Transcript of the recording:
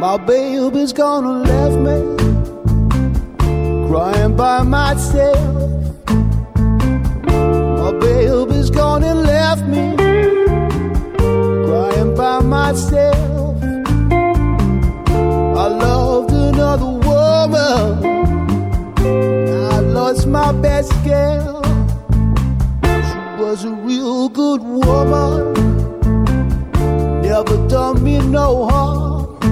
My baby's gonna left me, crying by myself. My baby's gone and left me, crying by myself. I loved another woman, I lost my best girl. She was a real good woman, never done me no harm.